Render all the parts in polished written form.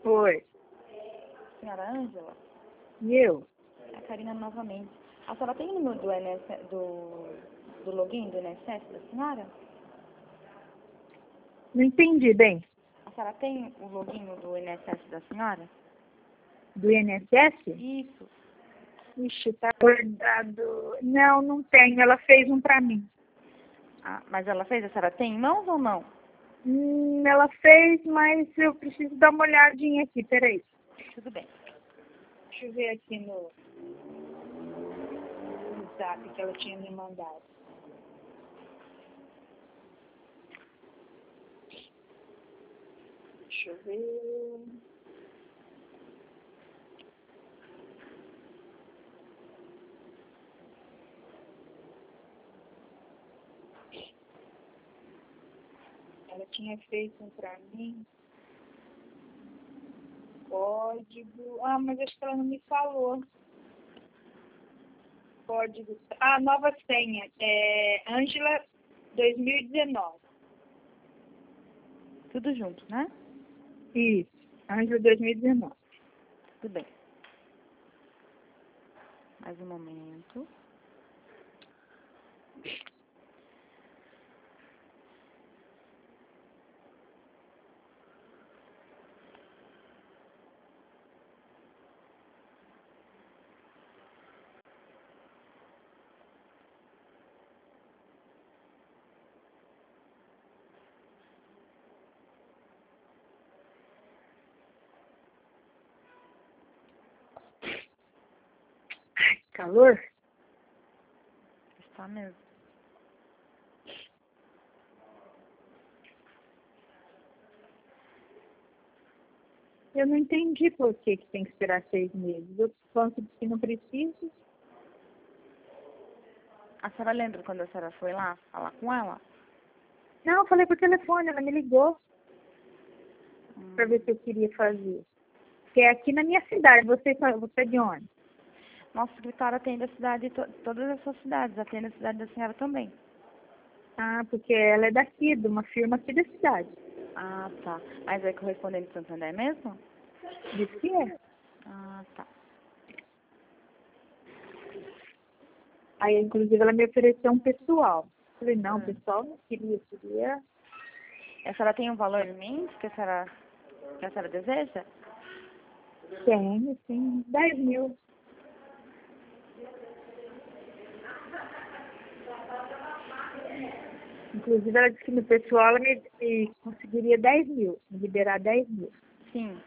Oi. Senhora Ângela? E eu? É a Karina novamente. A senhora tem o número do login do INSS da senhora? Não entendi bem. A senhora tem o login do INSS da senhora? Do INSS? Isso. Ixi, tá guardado. Não, não tenho. Ela fez um pra mim. Ah, mas ela fez? A senhora tem em mãos ou não? Ela fez, mas eu preciso dar uma olhadinha aqui. Peraí. Tudo bem. Deixa eu ver aqui no zap que ela tinha me mandado. Deixa eu ver. Ela tinha feito um pra mim. Código. Ah, mas acho que ela não me falou. Código. Ah, nova senha. É Ângela 2019. Tudo junto, né? Isso. Ângela 2019. Tudo bem. Mais um momento. Calor? Está mesmo. Eu não entendi por que tem que esperar 6 meses. Eu posso dizer que não preciso. A senhora lembra quando a senhora foi lá falar com ela? Não, eu falei por telefone, ela me ligou para ver se eu queria fazer. Que é aqui na minha cidade. Você é de onde? Nosso escritório atende a cidade, todas essas cidades, atende a cidade da senhora também. Ah, porque ela é daqui, de uma firma aqui da cidade. Ah, tá. Mas é correspondente de Santander mesmo? Diz que é. Ah, tá. Aí, inclusive, ela me ofereceu um pessoal. Falei, não, pessoal não queria. A senhora tem um valor em mente que a senhora deseja? Tenho, sim, 10 mil. Inclusive, ela disse que no pessoal ela me conseguiria 10 mil, me liberar 10 mil. Sim.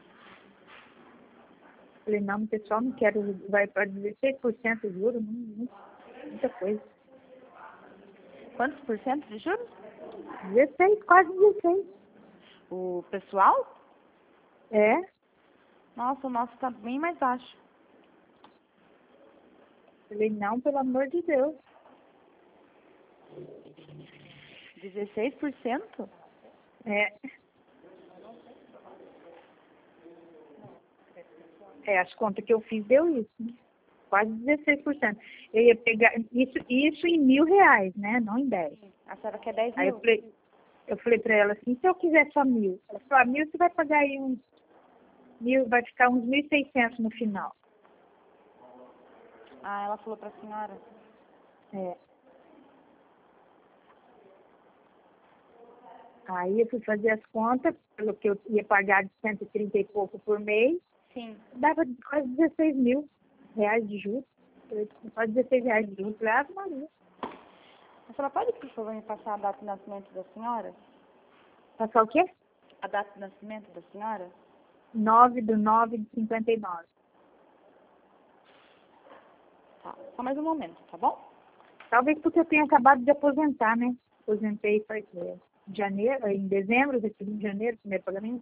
Falei, não, no pessoal não quero, vai para 16% de juros, muita coisa. Quantos por cento de juros? 16, quase 16. O pessoal? É? Nossa, o nosso tá bem mais baixo. Falei, não, pelo amor de Deus. 16%? É. As contas que eu fiz deu isso, né? Quase 16%. Eu ia pegar isso em R$ 1.000, né? Não em 10. A senhora quer 10 Aí mil? eu falei para ela assim, se eu quiser só 1.000. Ela falou, 1.000 você vai pagar aí uns 1.000, vai ficar uns 1.600 no final. Ah, ela falou pra senhora. É. Aí eu fui fazer as contas, pelo que eu ia pagar de 130 e pouco por mês, Sim. dava quase 16 mil reais de juros. Quase 16 reais de juros. Falei, Maria. A senhora pode, por favor, me passar a data de nascimento da senhora? Passar o quê? A data de nascimento da senhora? 9/9/59. Tá. Só mais um momento, tá bom? Talvez porque eu tenha acabado de aposentar, né? Aposentei faz em dezembro, recebi em janeiro, primeiro pagamento.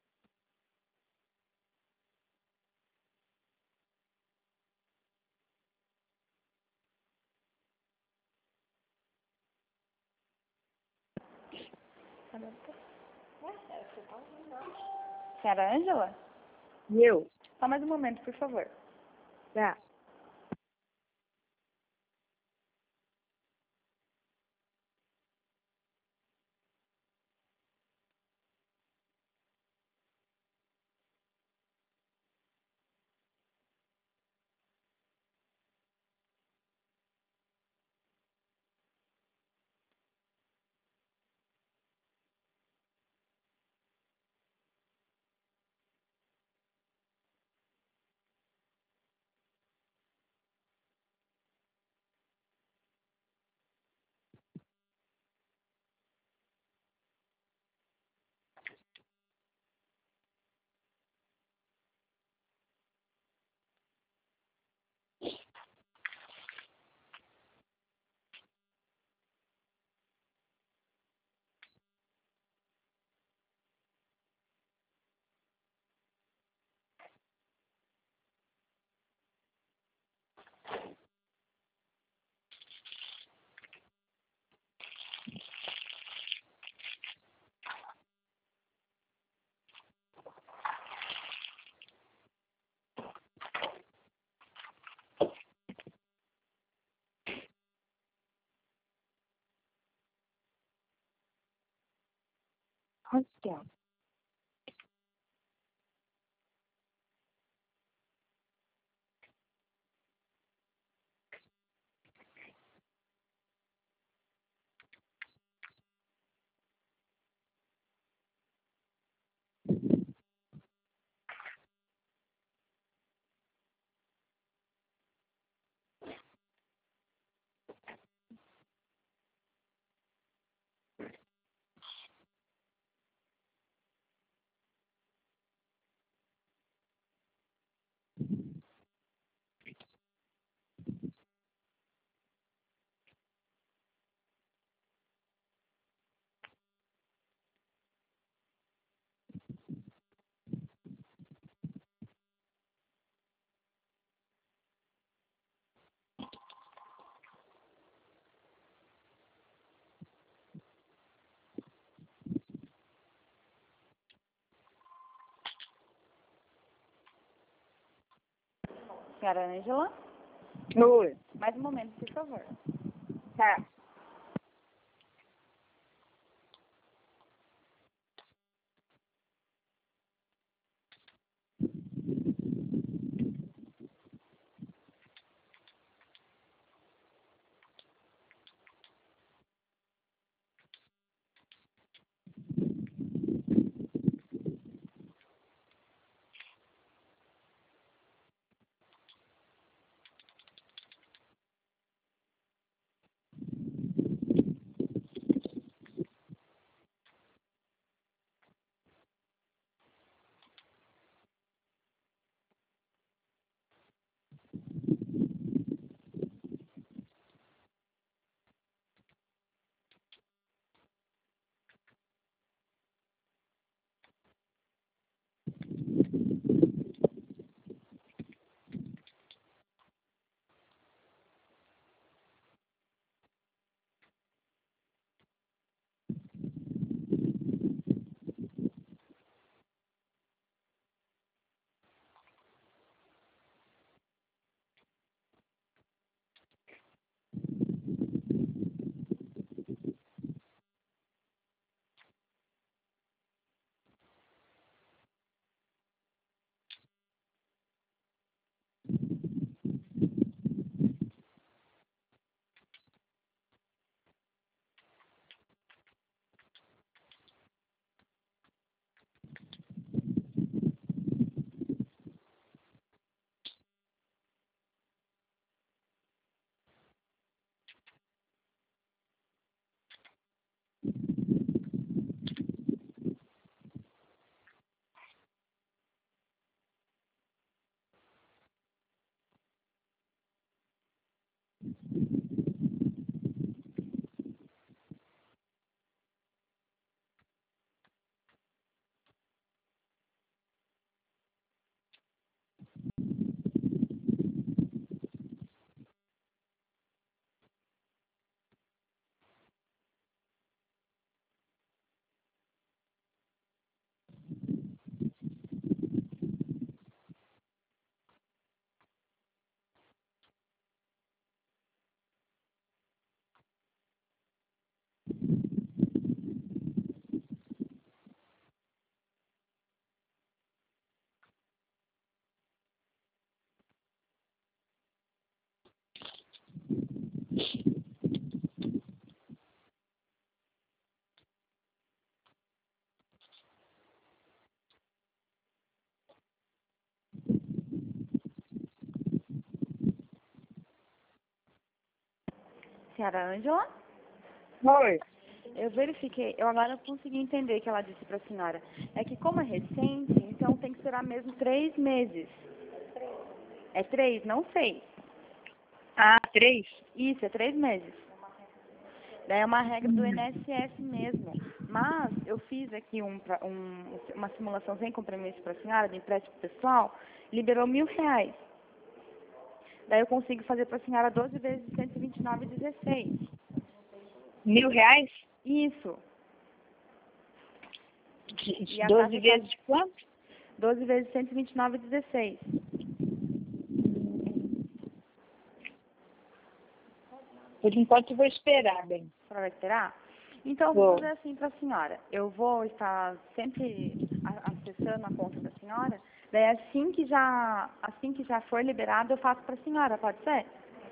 Senhora Ângela? E eu? Só mais um momento, por favor. Tá. Aqui, ó. Senhora Ângela, Oi. mais um momento, por favor. Tá. Senhora Ângela, Oi. eu verifiquei, eu agora consegui entender o que ela disse para a senhora. É que como é recente, então tem que esperar mesmo 3 meses. É 3, não 6. Ah, 3? Isso, é 3 meses. Daí é uma regra do INSS mesmo. Mas eu fiz aqui uma simulação sem compromisso para a senhora, de empréstimo pessoal, liberou R$ 1.000. Daí eu consigo fazer para a senhora 12 vezes 129,16. R$ 1.000? Isso. E a 12 taxa vezes de quanto? 12 vezes 129,16. Por enquanto eu vou esperar, bem. A senhora vai esperar? Então, eu vou fazer assim para a senhora. Eu vou estar sempre acessando a conta da senhora. Daí, assim que já for liberado, eu faço para a senhora, pode ser?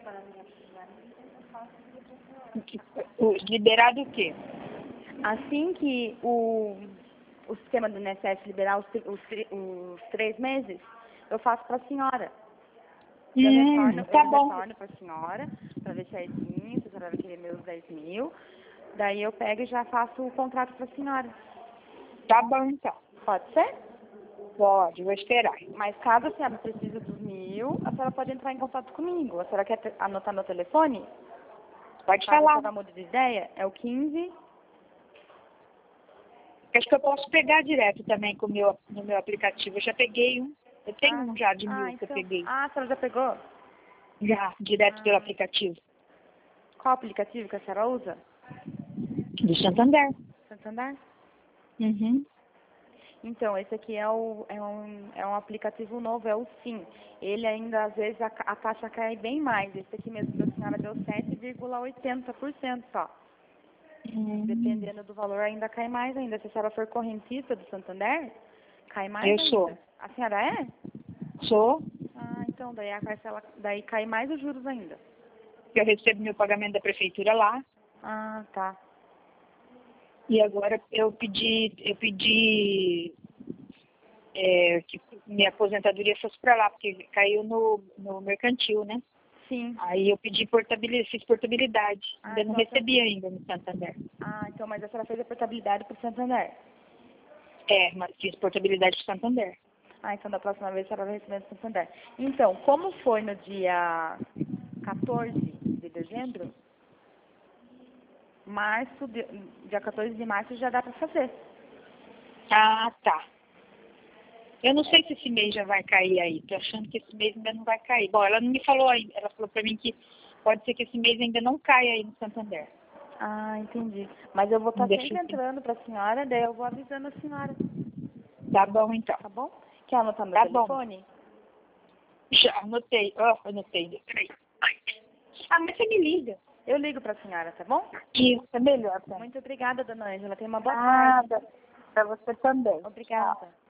Liberado o quê? Assim que o sistema do INSS liberar os 3 meses, eu faço para a senhora. Eu retorno para a senhora, para ver certinho, se a senhora vai querer meus 10 mil. Daí eu pego e já faço o contrato para a senhora. Tá bom, então. Pode ser? Pode, vou esperar. Mas caso a senhora precise dos 1.000, a senhora pode entrar em contato comigo. A senhora quer anotar meu telefone? Pode Caso falar. a senhora mude de ideia, é o 15... Acho que eu posso pegar direto também no meu aplicativo. Eu já peguei um. Eu tenho um já de 1.000 que eu peguei. A senhora já pegou? Já, direto pelo aplicativo. Qual aplicativo que a senhora usa? Do Santander. Santander? Uhum. Então, esse aqui é um aplicativo novo, é o Sim. Ele ainda, às vezes, a taxa cai bem mais. Esse aqui mesmo da senhora deu 7,80% só. Dependendo do valor, ainda cai mais ainda. Se a senhora for correntista do Santander, cai mais ainda. Eu sou. A senhora é? Sou. Ah, então, daí cai mais os juros ainda. Eu recebo meu pagamento da prefeitura lá. Ah, tá. E agora eu pedi que minha aposentadoria fosse para lá, porque caiu no mercantil, né? Sim. Aí eu pedi fiz portabilidade. Ainda não então recebi ainda no Santander. Ah, então, mas a senhora fez a portabilidade para o Santander. Mas fiz portabilidade para Santander. Ah, então da próxima vez a senhora vai receber do Santander. Então, como foi no dia 14 de dezembro, dia 14 de março já dá para fazer. Ah, tá. Eu não sei se esse mês já vai cair aí. Tô achando que esse mês ainda não vai cair. Bom, ela não me falou ainda. Ela falou para mim que pode ser que esse mês ainda não caia aí no Santander. Ah, entendi. Mas eu vou estar sempre entrando para a senhora, daí eu vou avisando a senhora. Tá bom, então. Tá bom? Quer anotar meu telefone? Bom. Já anotei. Anotei. Peraí. Mas você me liga. Eu ligo para a senhora, tá bom? Isso, é melhor. Tá? Muito obrigada, dona Ângela. Tenha uma boa tarde. Para você também. Obrigada. Tchau.